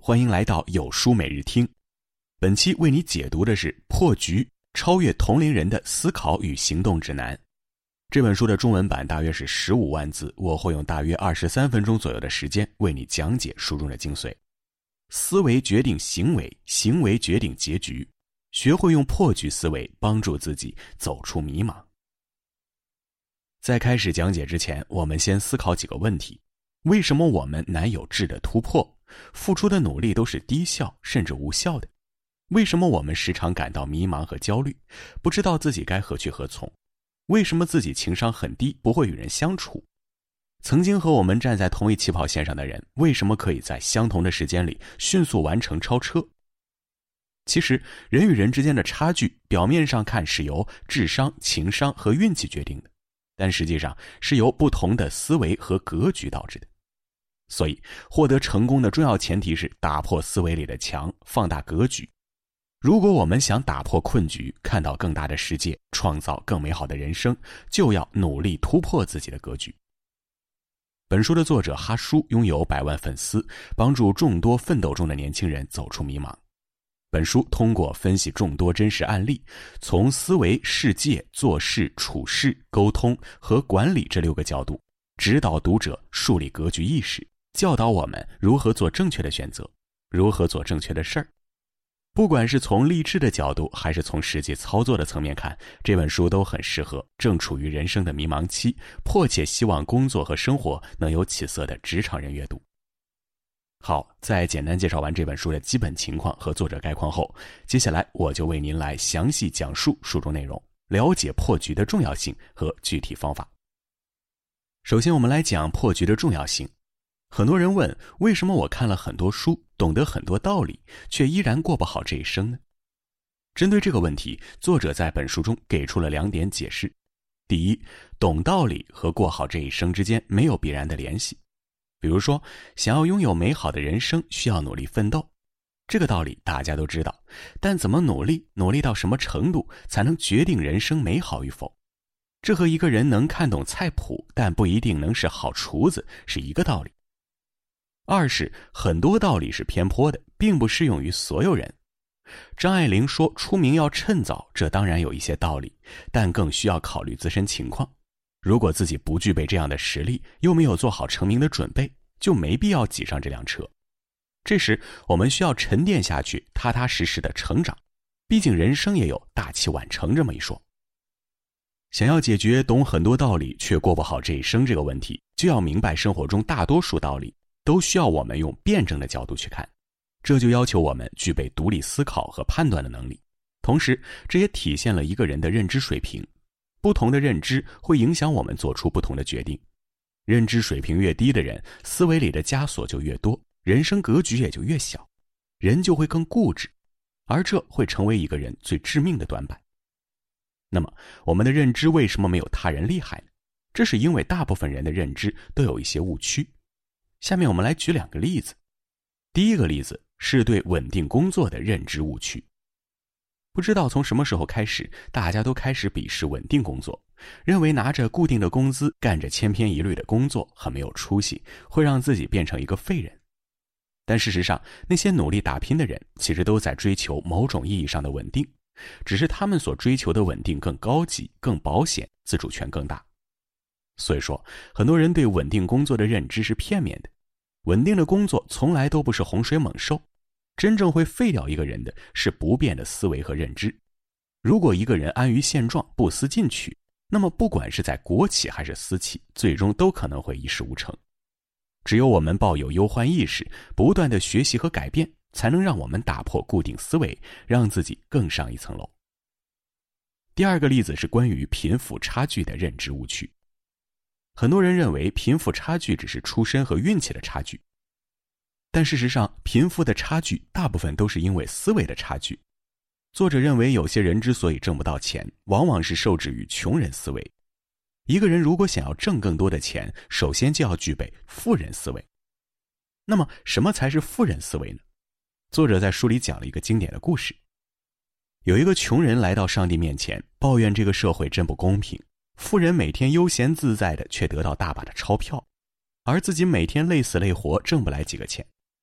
欢迎来到有书每日听。本期为你解读的是《破局：超越同龄人的思考与行动指南》。这本书的中文版大约是15万字，我会用大约23分钟左右的时间为你讲解书中的精髓。思维决定行为，行为决定结局。学会用破局思维帮助自己走出迷茫。在开始讲解之前，我们先思考几个问题。为什么我们难有质的突破？付出的努力都是低效甚至无效的？为什么我们时常感到迷茫和焦虑，不知道自己该何去何从？为什么自己情商很低，不会与人相处？曾经和我们站在同一起跑线上的人，为什么可以在相同的时间里迅速完成超车？其实，人与人之间的差距，表面上看是由智商、情商和运气决定的，但实际上是由不同的思维和格局导致的。所以，获得成功的重要前提是打破思维里的墙，放大格局。如果我们想打破困局，看到更大的世界，创造更美好的人生，就要努力突破自己的格局。本书的作者哈舒拥有100万粉丝，帮助众多奋斗中的年轻人走出迷茫。本书通过分析众多真实案例，从思维、世界、做事、处事、沟通和管理这6个角度，指导读者树立格局意识，教导我们如何做正确的选择，如何做正确的事儿。不管是从励志的角度，还是从实际操作的层面看，这本书都很适合正处于人生的迷茫期，迫切希望工作和生活能有起色的职场人阅读。好，在简单介绍完这本书的基本情况和作者概况后，接下来我就为您来详细讲述书中内容，了解破局的重要性和具体方法。首先我们来讲破局的重要性。很多人问，为什么我看了很多书，懂得很多道理，却依然过不好这一生呢？针对这个问题，作者在本书中给出了2点解释。第一，懂道理和过好这一生之间没有必然的联系。比如说，想要拥有美好的人生，需要努力奋斗。这个道理大家都知道，但怎么努力，努力到什么程度，才能决定人生美好与否？这和一个人能看懂菜谱，但不一定能是好厨子，是一个道理。二是，很多道理是偏颇的，并不适用于所有人。张爱玲说出名要趁早，这当然有一些道理，但更需要考虑自身情况。如果自己不具备这样的实力，又没有做好成名的准备，就没必要挤上这辆车。这时我们需要沉淀下去，踏踏实实的成长，毕竟人生也有大器晚成这么一说。想要解决懂很多道理却过不好这一生这个问题，就要明白生活中大多数道理都需要我们用辩证的角度去看，这就要求我们具备独立思考和判断的能力。同时，这也体现了一个人的认知水平。不同的认知会影响我们做出不同的决定。认知水平越低的人，思维里的枷锁就越多，人生格局也就越小，人就会更固执，而这会成为一个人最致命的短板。那么，我们的认知为什么没有他人厉害呢？这是因为大部分人的认知都有一些误区。下面我们来举2个例子。第一个例子是对稳定工作的认知误区。不知道从什么时候开始，大家都开始鄙视稳定工作，认为拿着固定的工资，干着千篇一律的工作很没有出息，会让自己变成一个废人。但事实上，那些努力打拼的人其实都在追求某种意义上的稳定，只是他们所追求的稳定更高级、更保险，自主权更大。所以说，很多人对稳定工作的认知是片面的。稳定的工作从来都不是洪水猛兽，真正会废掉一个人的是不变的思维和认知。如果一个人安于现状，不思进取，那么不管是在国企还是私企，最终都可能会一事无成。只有我们抱有忧患意识，不断的学习和改变，才能让我们打破固定思维，让自己更上一层楼。第2个例子是关于贫富差距的认知误区。很多人认为贫富差距只是出身和运气的差距，但事实上，贫富的差距大部分都是因为思维的差距。作者认为，有些人之所以挣不到钱，往往是受制于穷人思维。一个人如果想要挣更多的钱，首先就要具备富人思维。那么，什么才是富人思维呢？作者在书里讲了一个经典的故事。有一个穷人来到上帝面前，抱怨这个社会真不公平。富人每天悠闲自在的，却得到大把的钞票，而自己每天累死累活，挣不来几个钱。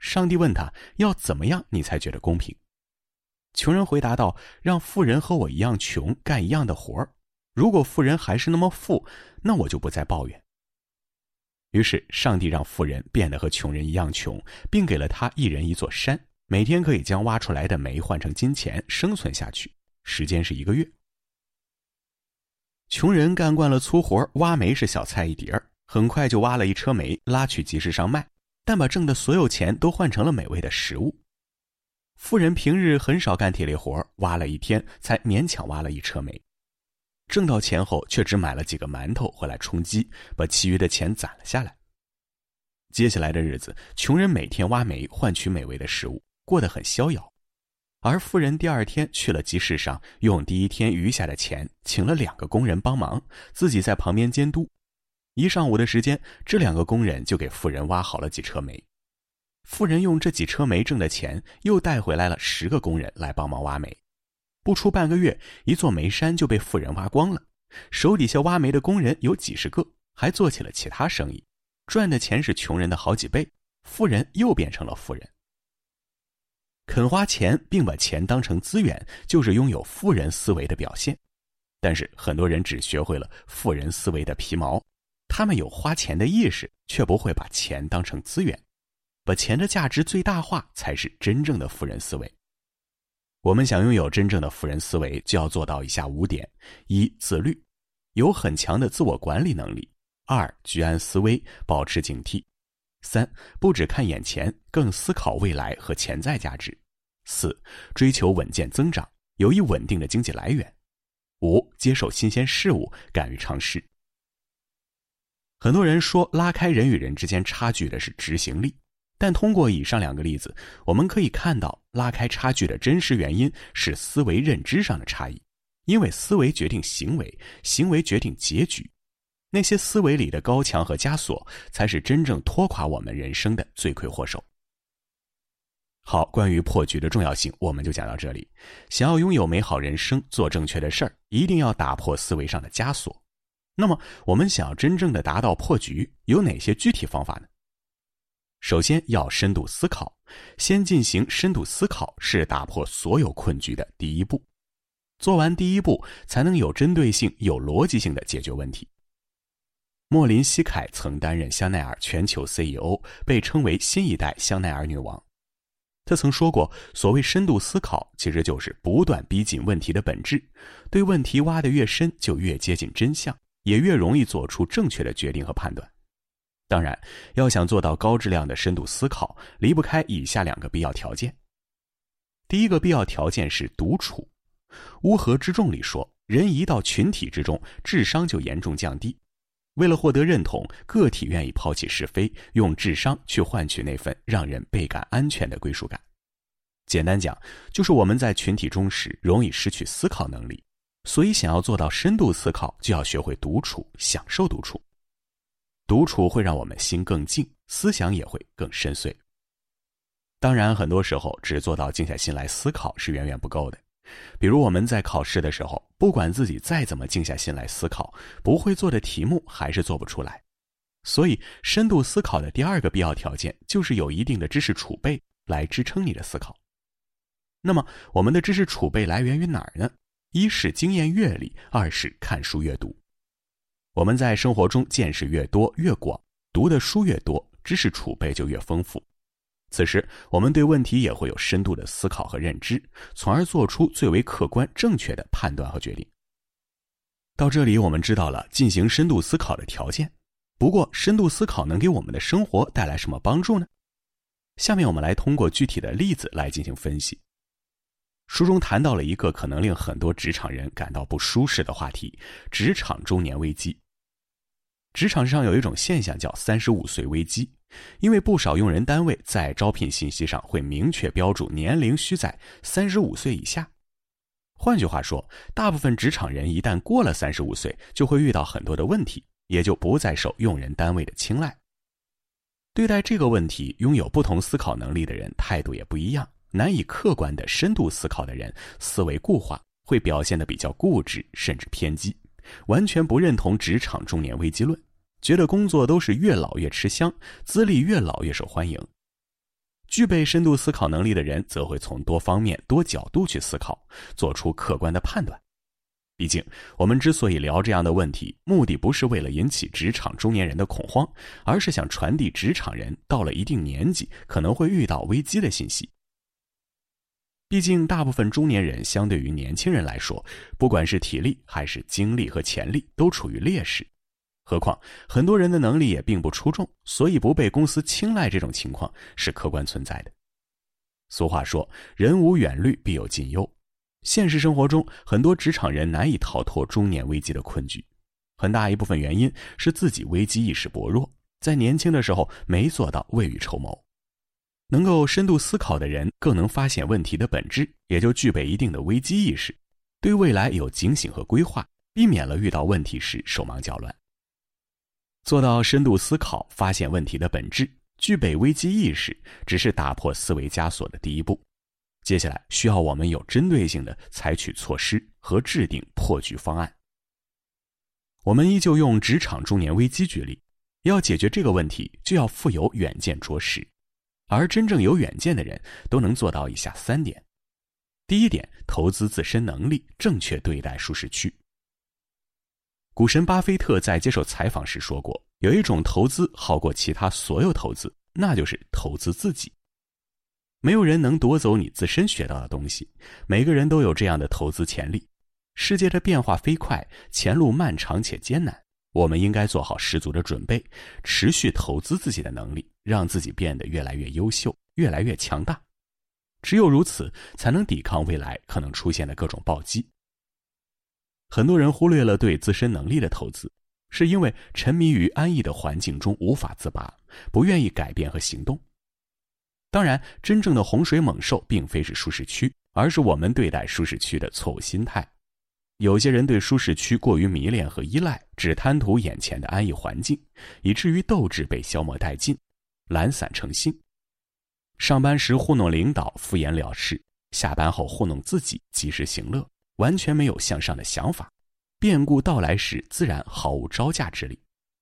上帝问他要怎么样你才觉得公平？穷人回答道，让富人和我一样穷，干一样的活儿。如果富人还是那么富，那我就不再抱怨。于是上帝让富人变得和穷人一样穷，并给了他一人一座山，每天可以将挖出来的煤换成金钱生存下去，时间是1个月。穷人干惯了粗活，挖煤是小菜一碟儿，很快就挖了一车煤拉去集市上卖，但把挣的所有钱都换成了美味的食物。富人平日很少干体力活，挖了一天才勉强挖了一车煤，挣到钱后却只买了几个馒头回来充饥，把其余的钱攒了下来。接下来的日子，穷人每天挖煤换取美味的食物，过得很逍遥。而富人第2天去了集市上，用第1天余下的钱请了2个工人帮忙，自己在旁边监督。1上午的时间，这2个工人就给富人挖好了几车煤。富人用这几车煤挣的钱，又带回来了10个工人来帮忙挖煤。不出半个月，一座煤山就被富人挖光了。手底下挖煤的工人有几十个，还做起了其他生意，赚的钱是穷人的好几倍，富人又变成了富人。肯花钱并把钱当成资源，就是拥有富人思维的表现。但是很多人只学会了富人思维的皮毛，他们有花钱的意识，却不会把钱当成资源。把钱的价值最大化才是真正的富人思维。我们想拥有真正的富人思维，就要做到以下5点： 1. 自律，有很强的自我管理能力； 2. 居安思危，保持警惕； 3. 不只看眼前，更思考未来和潜在价值； 4. 追求稳健增长，有一稳定的经济来源； 5. 接受新鲜事物，敢于尝试。很多人说拉开人与人之间差距的是执行力，但通过以上2个例子，我们可以看到拉开差距的真实原因是思维认知上的差异。因为思维决定行为，行为决定结局。那些思维里的高墙和枷锁，才是真正拖垮我们人生的罪魁祸首。好，关于破局的重要性，我们就讲到这里。想要拥有美好人生，做正确的事儿，一定要打破思维上的枷锁。那么，我们想要真正的达到破局，有哪些具体方法呢？首先要深度思考，先进行深度思考是打破所有困局的第一步。做完第一步，才能有针对性、有逻辑性的解决问题。莫林·西凯曾担任香奈儿全球 CEO， 被称为新一代香奈儿女王。他曾说过，所谓深度思考，其实就是不断逼近问题的本质，对问题挖得越深，就越接近真相，也越容易做出正确的决定和判断。当然，要想做到高质量的深度思考，离不开以下2个必要条件。第一个必要条件是独处。乌合之众里说，人一到群体之中，智商就严重降低。为了获得认同，个体愿意抛弃是非，用智商去换取那份让人倍感安全的归属感。简单讲，就是我们在群体中时，容易失去思考能力。所以想要做到深度思考，就要学会独处，享受独处。独处会让我们心更静，思想也会更深邃。当然，很多时候只做到静下心来思考是远远不够的。比如我们在考试的时候，不管自己再怎么静下心来思考，不会做的题目还是做不出来。所以，深度思考的第2个必要条件就是有一定的知识储备来支撑你的思考。那么，我们的知识储备来源于哪儿呢？1是经验阅历，2是看书阅读。我们在生活中见识越多越广，读的书越多，知识储备就越丰富。此时，我们对问题也会有深度的思考和认知，从而做出最为客观正确的判断和决定。到这里，我们知道了进行深度思考的条件。不过，深度思考能给我们的生活带来什么帮助呢？下面我们来通过具体的例子来进行分析。书中谈到了一个可能令很多职场人感到不舒适的话题：职场中年危机。职场上有一种现象叫35岁危机，因为不少用人单位在招聘信息上会明确标注年龄需在35岁以下。换句话说，大部分职场人一旦过了35岁，就会遇到很多的问题，也就不再受用人单位的青睐。对待这个问题，拥有不同思考能力的人态度也不一样。难以客观的深度思考的人，思维固化，会表现得比较固执，甚至偏激，完全不认同职场中年危机论，觉得工作都是越老越吃香，资历越老越受欢迎。 具备深度思考能力的人则会从多方面多角度去思考，做出客观的判断。毕竟我们之所以聊这样的问题，目的不是为了引起职场中年人的恐慌，而是想传递职场人到了一定年纪可能会遇到危机的信息。毕竟大部分中年人相对于年轻人来说，不管是体力还是精力和潜力都处于劣势。何况很多人的能力也并不出众，所以不被公司青睐这种情况是客观存在的。俗话说，人无远虑必有近忧。现实生活中，很多职场人难以逃脱中年危机的困局，很大一部分原因是自己危机意识薄弱，在年轻的时候没做到未雨绸缪。能够深度思考的人更能发现问题的本质，也就具备一定的危机意识，对未来有警醒和规划，避免了遇到问题时手忙脚乱。做到深度思考，发现问题的本质，具备危机意识，只是打破思维枷锁的第一步。接下来需要我们有针对性地采取措施和制定破局方案。我们依旧用职场中年危机举例，要解决这个问题，就要富有远见卓识。而真正有远见的人都能做到以下3点。第一点，投资自身能力，正确对待舒适区。股神巴菲特在接受采访时说过，有一种投资好过其他所有投资，那就是投资自己。没有人能夺走你自身学到的东西，每个人都有这样的投资潜力。世界的变化飞快，前路漫长且艰难，我们应该做好十足的准备，持续投资自己的能力，让自己变得越来越优秀，越来越强大。只有如此，才能抵抗未来可能出现的各种暴击。很多人忽略了对自身能力的投资，是因为沉迷于安逸的环境中无法自拔，不愿意改变和行动。当然，真正的洪水猛兽并非是舒适区，而是我们对待舒适区的错误心态。有些人对舒适区过于迷恋和依赖，只贪图眼前的安逸环境，以至于斗志被消磨殆尽，懒散成性。上班时糊弄领导，敷衍了事，下班后糊弄自己，及时行乐，完全没有向上的想法，变故到来时自然毫无招架之力。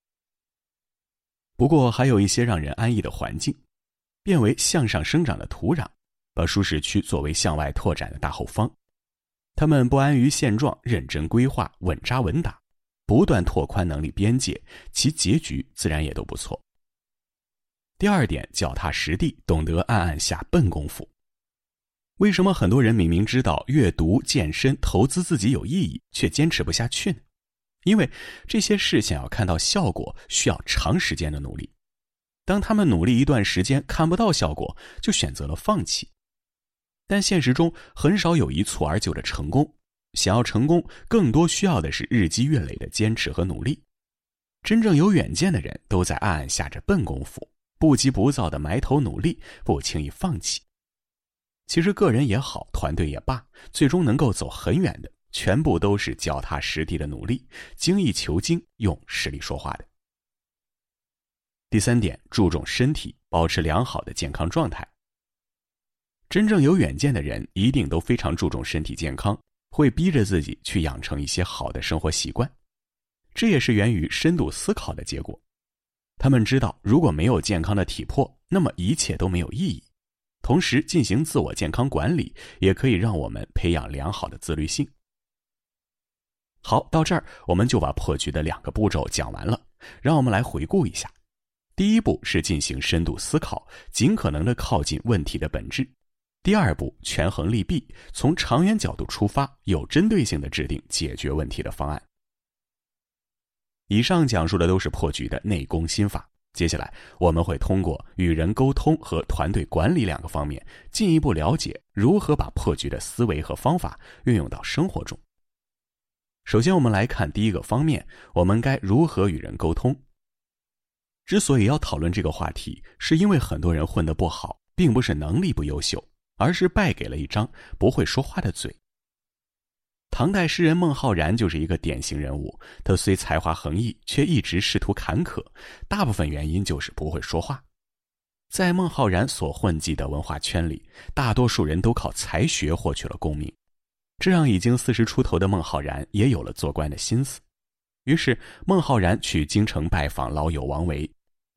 不过还有一些让人安逸的环境，变为向上生长的土壤，把舒适区作为向外拓展的大后方。他们不安于现状，认真规划，稳扎稳打，不断拓宽能力边界，其结局自然也都不错。第二点，脚踏实地，懂得暗暗下笨功夫。为什么很多人明明知道阅读、健身、投资自己有意义，却坚持不下去呢？因为这些事想要看到效果，需要长时间的努力。当他们努力一段时间看不到效果，就选择了放弃。但现实中很少有一蹴而就的成功，想要成功，更多需要的是日积月累的坚持和努力。真正有远见的人都在暗暗下着笨功夫，不急不躁地埋头努力，不轻易放弃。其实个人也好，团队也罢，最终能够走很远的，全部都是脚踏实地的努力，精益求精，用实力说话的。第三点，注重身体，保持良好的健康状态。真正有远见的人一定都非常注重身体健康，会逼着自己去养成一些好的生活习惯。这也是源于深度思考的结果。他们知道，如果没有健康的体魄，那么一切都没有意义。同时进行自我健康管理，也可以让我们培养良好的自律性。好，到这儿我们就把破局的2个步骤讲完了，让我们来回顾一下。第一步是进行深度思考，尽可能的靠近问题的本质。第二步，权衡利弊，从长远角度出发，有针对性的制定解决问题的方案。以上讲述的都是破局的内功心法，接下来我们会通过与人沟通和团队管理2个方面，进一步了解如何把破局的思维和方法运用到生活中。首先我们来看第一个方面，我们该如何与人沟通。之所以要讨论这个话题，是因为很多人混得不好，并不是能力不优秀，而是败给了一张不会说话的嘴。唐代诗人孟浩然就是一个典型人物，他虽才华横溢，却一直仕途坎坷，大部分原因就是不会说话。在孟浩然所混迹的文化圈里，大多数人都靠才学获取了功名，这让已经40出头的孟浩然也有了做官的心思。于是孟浩然去京城拜访老友王维，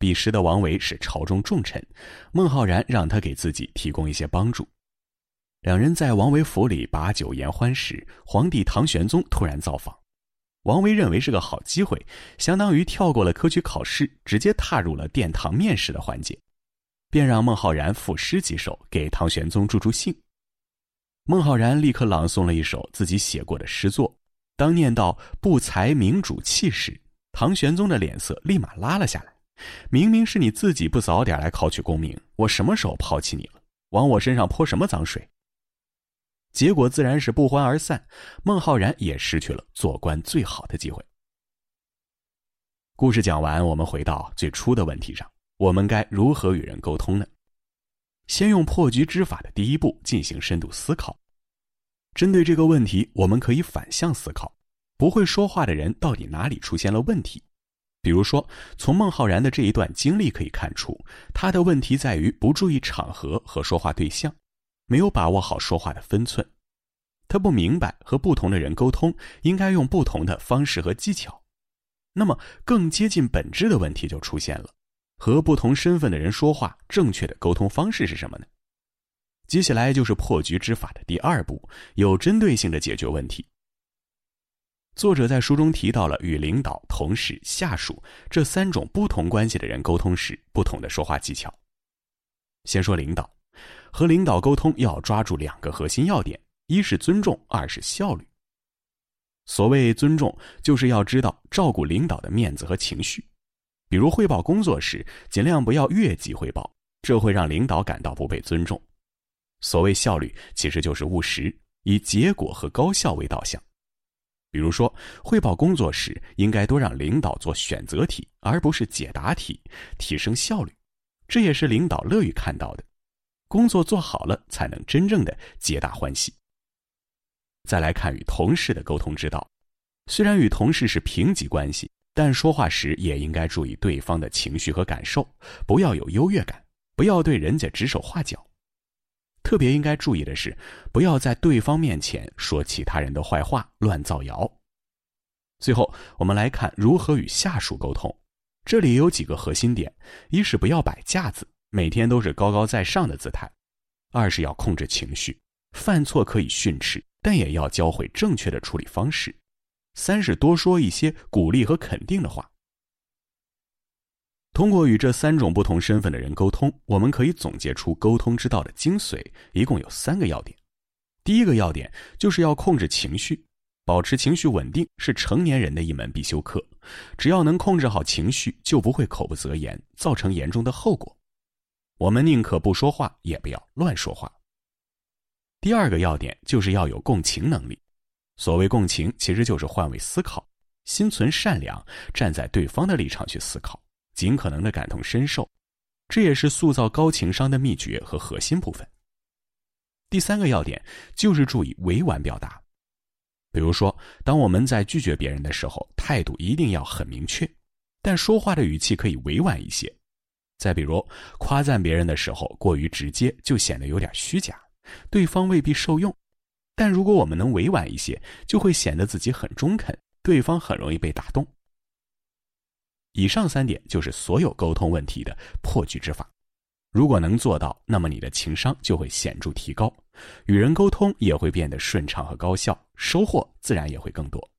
彼时的王维是朝中重臣，孟浩然让他给自己提供一些帮助。两人在王维府里把酒言欢时，皇帝唐玄宗突然造访。王维认为是个好机会，相当于跳过了科举考试，直接踏入了殿堂面试的环节，便让孟浩然赋诗几首给唐玄宗助兴。孟浩然立刻朗诵了一首自己写过的诗作，当念到不才明主气时，唐玄宗的脸色立马拉了下来。明明是你自己不早点来考取功名，我什么时候抛弃你了？往我身上泼什么脏水？结果自然是不欢而散，孟浩然也失去了做官最好的机会。故事讲完，我们回到最初的问题上，我们该如何与人沟通呢？先用破局之法的第一步进行深度思考。针对这个问题，我们可以反向思考，不会说话的人到底哪里出现了问题？比如说，从孟浩然的这一段经历可以看出，他的问题在于不注意场合和说话对象，没有把握好说话的分寸。他不明白和不同的人沟通应该用不同的方式和技巧。那么更接近本质的问题就出现了，和不同身份的人说话，正确的沟通方式是什么呢？接下来就是破局之法的第二步，有针对性的解决问题。作者在书中提到了与领导、同事、下属这三种不同关系的人沟通时不同的说话技巧。先说领导，和领导沟通要抓住两个核心要点，一是尊重，二是效率。所谓尊重，就是要知道照顾领导的面子和情绪。比如汇报工作时，尽量不要越级汇报，这会让领导感到不被尊重。所谓效率，其实就是务实，以结果和高效为导向。比如说，汇报工作时，应该多让领导做选择题，而不是解答题，提升效率。这也是领导乐于看到的。工作做好了，才能真正的皆大欢喜。再来看与同事的沟通之道，虽然与同事是平级关系，但说话时也应该注意对方的情绪和感受，不要有优越感，不要对人家指手画脚。特别应该注意的是，不要在对方面前说其他人的坏话，乱造谣。最后，我们来看如何与下属沟通。这里有几个核心点，一是不要摆架子，每天都是高高在上的姿态；二是要控制情绪，犯错可以训斥，但也要教会正确的处理方式；三是多说一些鼓励和肯定的话。通过与这三种不同身份的人沟通，我们可以总结出沟通之道的精髓，一共有3个要点。第一个要点就是要控制情绪，保持情绪稳定是成年人的一门必修课，只要能控制好情绪，就不会口不择言，造成严重的后果。我们宁可不说话，也不要乱说话。第二个要点就是要有共情能力。所谓共情，其实就是换位思考，心存善良，站在对方的立场去思考，尽可能的感同身受，这也是塑造高情商的秘诀和核心部分。第3个要点就是注意委婉表达。比如说，当我们在拒绝别人的时候，态度一定要很明确，但说话的语气可以委婉一些。再比如，夸赞别人的时候过于直接，就显得有点虚假，对方未必受用。但如果我们能委婉一些，就会显得自己很中肯，对方很容易被打动。以上3点就是所有沟通问题的破局之法。如果能做到，那么你的情商就会显著提高，与人沟通也会变得顺畅和高效，收获自然也会更多。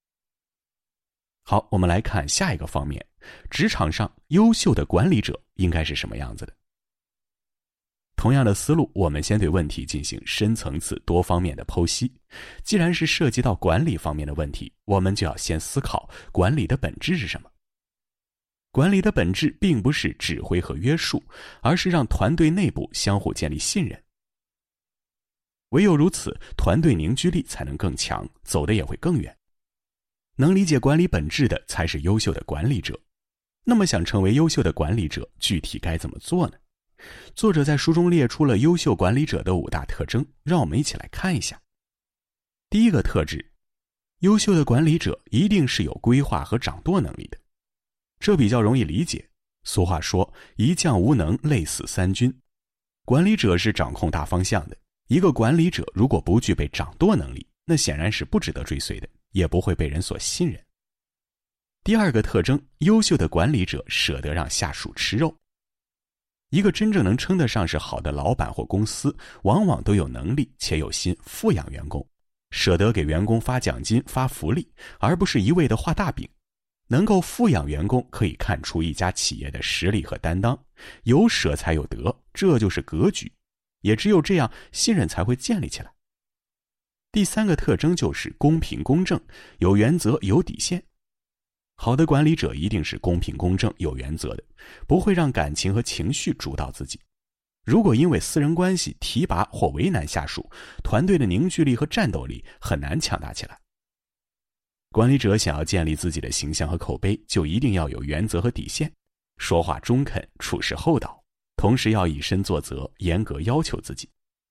好，我们来看下一个方面，职场上优秀的管理者应该是什么样子的。同样的思路，我们先对问题进行深层次多方面的剖析。既然是涉及到管理方面的问题，我们就要先思考管理的本质是什么。管理的本质并不是指挥和约束，而是让团队内部相互建立信任。唯有如此，团队凝聚力才能更强，走得也会更远。能理解管理本质的才是优秀的管理者。那么想成为优秀的管理者，具体该怎么做呢？作者在书中列出了优秀管理者的5大特征，让我们一起来看一下。第一个特质，优秀的管理者一定是有规划和掌舵能力的。这比较容易理解，俗话说一将无能，累死3军。管理者是掌控大方向的，一个管理者如果不具备掌舵能力，那显然是不值得追随的，也不会被人所信任。 第二个特征，优秀的管理者舍得让下属吃肉。一个真正能称得上是好的老板或公司，往往都有能力且有心富养员工，舍得给员工发奖金、发福利，而不是一味的画大饼。能够富养员工，可以看出一家企业的实力和担当。有舍才有得，这就是格局。也只有这样，信任才会建立起来。第三个特征就是公平公正，有原则有底线。好的管理者一定是公平公正有原则的，不会让感情和情绪主导自己。如果因为私人关系提拔或为难下属，团队的凝聚力和战斗力很难强大起来。管理者想要建立自己的形象和口碑，就一定要有原则和底线，说话中肯，处事厚道，同时要以身作则，严格要求自己。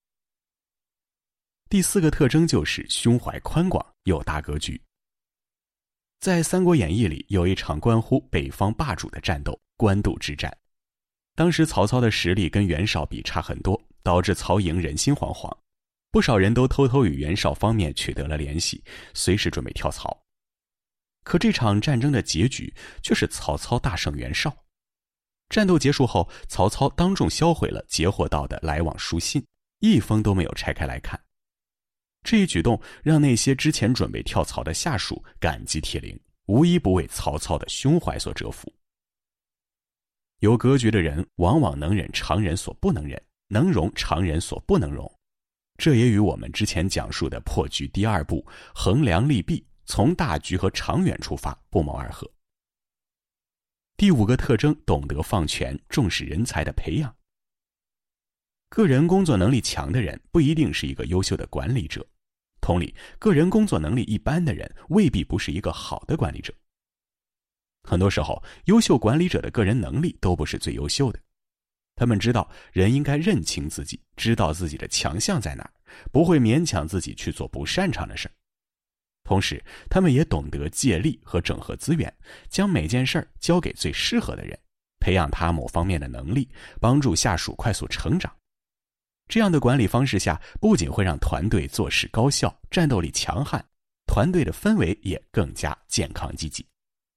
第四个特征就是胸怀宽广，有大格局。在《三国演义》里，有一场关乎北方霸主的战斗——官渡之战。当时曹操的实力跟袁绍比差很多，导致曹营人心惶惶，不少人都偷偷与袁绍方面取得了联系，随时准备跳槽。可这场战争的结局却是曹操大胜袁绍。战斗结束后，曹操当众销毁了截获到的来往书信，一封都没有拆开来看。这一举动让那些之前准备跳槽的下属感激涕零，无一不为曹操的胸怀所折服。有格局的人往往能忍常人所不能忍，能容常人所不能容。这也与我们之前讲述的破局第二步衡量利弊，从大局和长远出发不谋而合。第五个特征，懂得放权，重视人才的培养。个人工作能力强的人不一定是一个优秀的管理者，同理，个人工作能力一般的人未必不是一个好的管理者。很多时候，优秀管理者的个人能力都不是最优秀的。他们知道人应该认清自己，知道自己的强项在哪儿，不会勉强自己去做不擅长的事儿。同时，他们也懂得借力和整合资源，将每件事交给最适合的人，培养他某方面的能力，帮助下属快速成长。这样的管理方式下，不仅会让团队做事高效，战斗力强悍，团队的氛围也更加健康积极。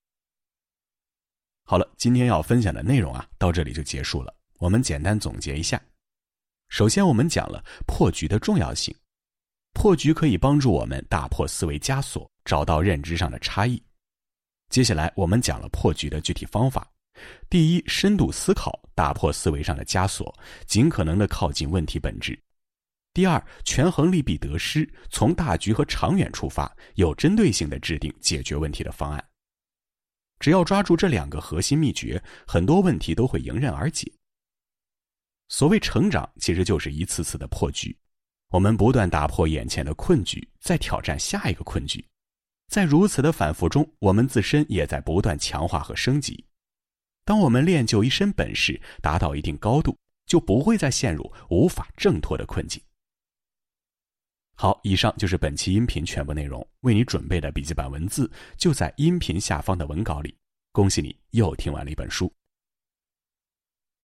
好了，今天要分享的内容到这里就结束了。我们简单总结一下。首先，我们讲了破局的重要性。破局可以帮助我们打破思维枷锁，找到认知上的差异。接下来，我们讲了破局的具体方法。第一，深度思考，打破思维上的枷锁，尽可能的靠近问题本质。第二，权衡利弊得失，从大局和长远出发，有针对性的制定解决问题的方案。只要抓住这两个核心秘诀，很多问题都会迎刃而解。所谓成长，其实就是一次次的破局。我们不断打破眼前的困局，再挑战下一个困局。在如此的反复中，我们自身也在不断强化和升级。当我们练就一身本事，达到一定高度，就不会再陷入无法挣脱的困境。好，以上就是本期音频全部内容，为你准备的笔记本文字就在音频下方的文稿里。恭喜你又听完了一本书。